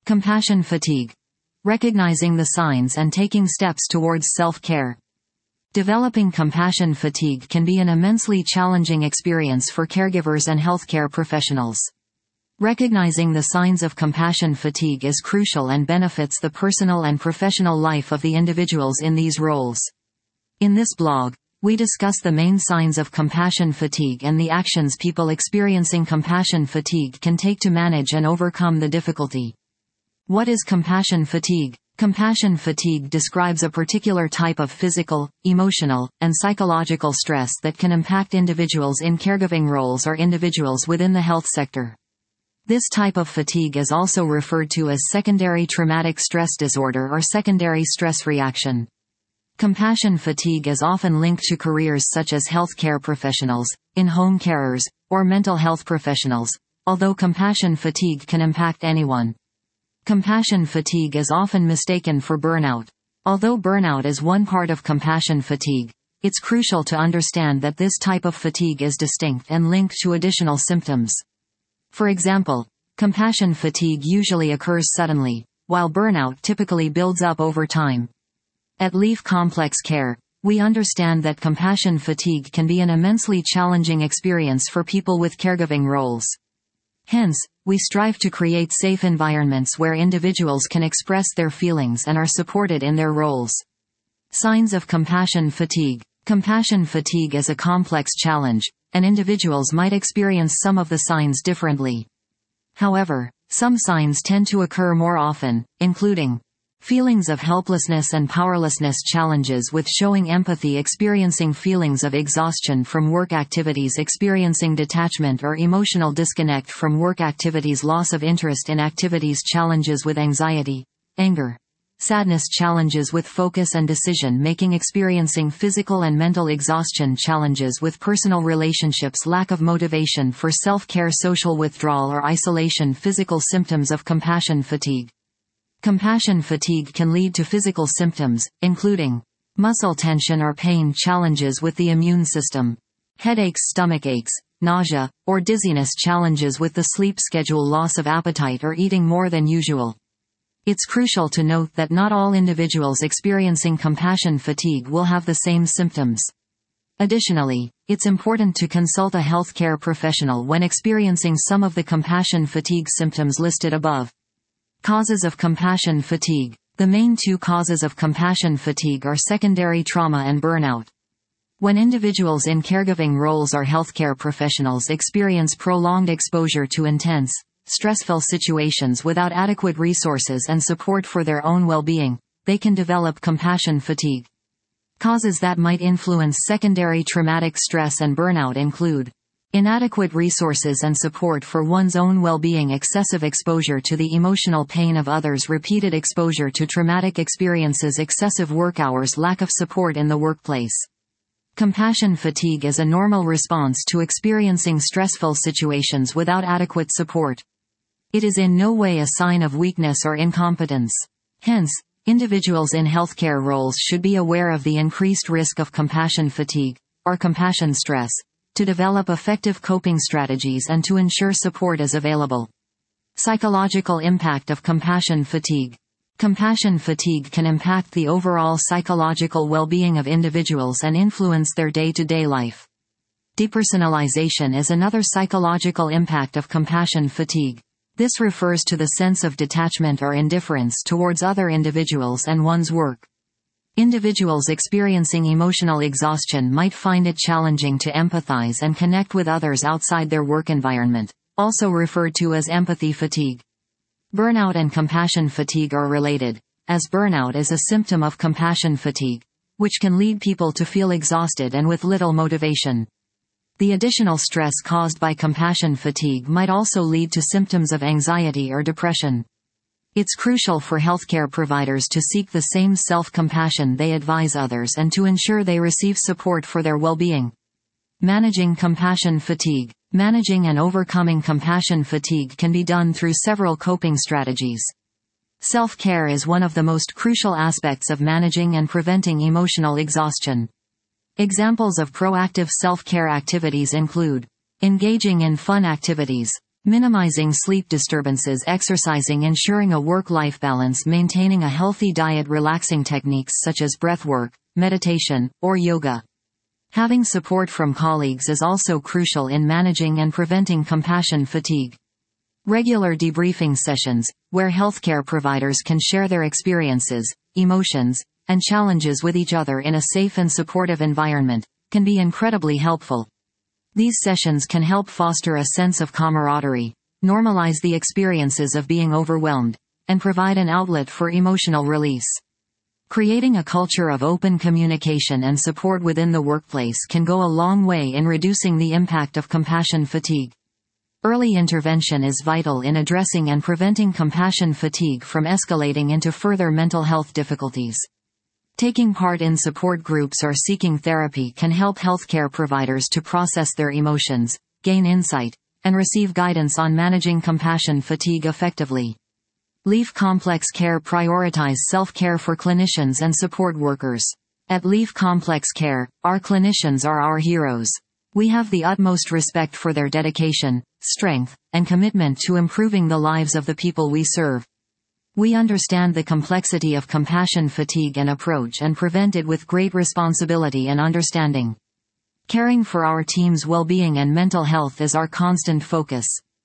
Compassion fatigue. Recognizing the signs and taking steps towards self-care. Developing compassion fatigue can be an immensely challenging experience for caregivers and healthcare professionals. Recognizing the signs of compassion fatigue is crucial and benefits the personal and professional life of the individuals in these roles. In this blog, we discuss the main signs of compassion fatigue and the actions people experiencing compassion fatigue can take to manage and overcome the difficulty. What is compassion fatigue? Compassion fatigue describes a particular type of physical, emotional, and psychological stress that can impact individuals in caregiving roles or individuals within the health sector. This type of fatigue is also referred to as secondary traumatic stress disorder or secondary stress reaction. Compassion fatigue is often linked to careers such as healthcare professionals, in-home carers, or mental health professionals, although compassion fatigue can impact anyone. Compassion fatigue is often mistaken for burnout. Although burnout is one part of compassion fatigue, it's crucial to understand that this type of fatigue is distinct and linked to additional symptoms. For example, compassion fatigue usually occurs suddenly, while burnout typically builds up over time. At Leaf Complex Care, we understand that compassion fatigue can be an immensely challenging experience for people with caregiving roles. Hence, we strive to create safe environments where individuals can express their feelings and are supported in their roles. Signs of compassion fatigue. Compassion fatigue is a complex challenge, and individuals might experience some of the signs differently. However, some signs tend to occur more often, including feelings of helplessness and powerlessness, challenges with showing empathy, experiencing feelings of exhaustion from work activities, experiencing detachment or emotional disconnect from work activities, loss of interest in activities, challenges with anxiety, anger, sadness, challenges with focus and decision making, experiencing physical and mental exhaustion, challenges with personal relationships, lack of motivation for self-care, social withdrawal or isolation. Physical symptoms of compassion fatigue. Compassion fatigue can lead to physical symptoms, including muscle tension or pain, challenges with the immune system, headaches, stomach aches, nausea, or dizziness, challenges with the sleep schedule, loss of appetite or eating more than usual. It's crucial to note that not all individuals experiencing compassion fatigue will have the same symptoms. Additionally, it's important to consult a healthcare professional when experiencing some of the compassion fatigue symptoms listed above. Causes of compassion fatigue. The main two causes of compassion fatigue are secondary trauma and burnout. When individuals in caregiving roles or healthcare professionals experience prolonged exposure to intense, stressful situations without adequate resources and support for their own well-being, they can develop compassion fatigue. Causes that might influence secondary traumatic stress and burnout include inadequate resources and support for one's own well-being, excessive exposure to the emotional pain of others, repeated exposure to traumatic experiences, excessive work hours, lack of support in the workplace. Compassion fatigue is a normal response to experiencing stressful situations without adequate support. It is in no way a sign of weakness or incompetence. Hence, individuals in healthcare roles should be aware of the increased risk of compassion fatigue, or compassion stress, to develop effective coping strategies and to ensure support is available. Psychological impact of compassion fatigue. Compassion fatigue can impact the overall psychological well-being of individuals and influence their day-to-day life. Depersonalization is another psychological impact of compassion fatigue. This refers to the sense of detachment or indifference towards other individuals and one's work. Individuals experiencing emotional exhaustion might find it challenging to empathize and connect with others outside their work environment, also referred to as empathy fatigue. Burnout and compassion fatigue are related, as burnout is a symptom of compassion fatigue, which can lead people to feel exhausted and with little motivation. The additional stress caused by compassion fatigue might also lead to symptoms of anxiety or depression. It's crucial for healthcare providers to seek the same self-compassion they advise others and to ensure they receive support for their well-being. Managing compassion fatigue. Managing and overcoming compassion fatigue can be done through several coping strategies. Self-care is one of the most crucial aspects of managing and preventing emotional exhaustion. Examples of proactive self-care activities include engaging in fun activities, Minimizing sleep disturbances, exercising, ensuring a work-life balance, maintaining a healthy diet, relaxing techniques such as breathwork, meditation, or yoga. Having support from colleagues is also crucial in managing and preventing compassion fatigue. Regular debriefing sessions, where healthcare providers can share their experiences, emotions, and challenges with each other in a safe and supportive environment, can be incredibly helpful. These sessions can help foster a sense of camaraderie, normalize the experiences of being overwhelmed, and provide an outlet for emotional release. Creating a culture of open communication and support within the workplace can go a long way in reducing the impact of compassion fatigue. Early intervention is vital in addressing and preventing compassion fatigue from escalating into further mental health difficulties. Taking part in support groups or seeking therapy can help healthcare providers to process their emotions, gain insight, and receive guidance on managing compassion fatigue effectively. Leaf Complex Care prioritizes self-care for clinicians and support workers. At Leaf Complex Care, our clinicians are our heroes. We have the utmost respect for their dedication, strength, and commitment to improving the lives of the people we serve. We understand the complexity of compassion fatigue and approach and prevent it with great responsibility and understanding. Caring for our team's well-being and mental health is our constant focus.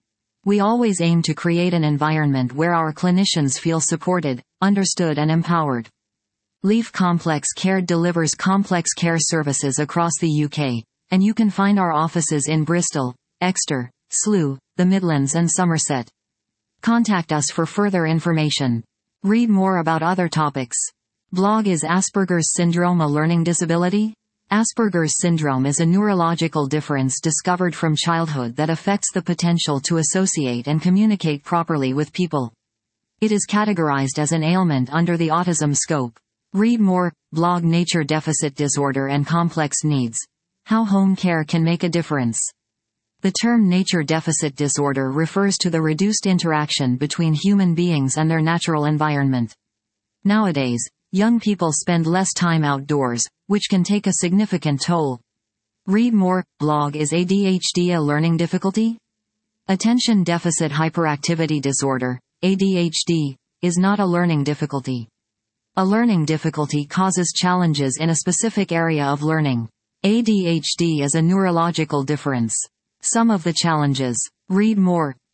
We always aim to create an environment where our clinicians feel supported, understood, and empowered. Leaf Complex Care delivers complex care services across the UK, and you can find our offices in Bristol, Exeter, Slough, the Midlands, and Somerset. Contact us for further information. Read more about other topics. Blog: Is Asperger's syndrome a learning disability? Asperger's syndrome is a neurological difference discovered from childhood that affects the potential to associate and communicate properly with people. It is categorized as an ailment under the autism scope. Read more. Blog: Nature Deficit Disorder and Complex Needs. How home care can make a difference. The term nature deficit disorder refers to the reduced interaction between human beings and their natural environment. Nowadays, young people spend less time outdoors, which can take a significant toll. Read more. Blog: Is ADHD a learning difficulty? Attention Deficit Hyperactivity Disorder, ADHD, is not a learning difficulty. A learning difficulty causes challenges in a specific area of learning. ADHD is a neurological difference. Some of the challenges. Read more.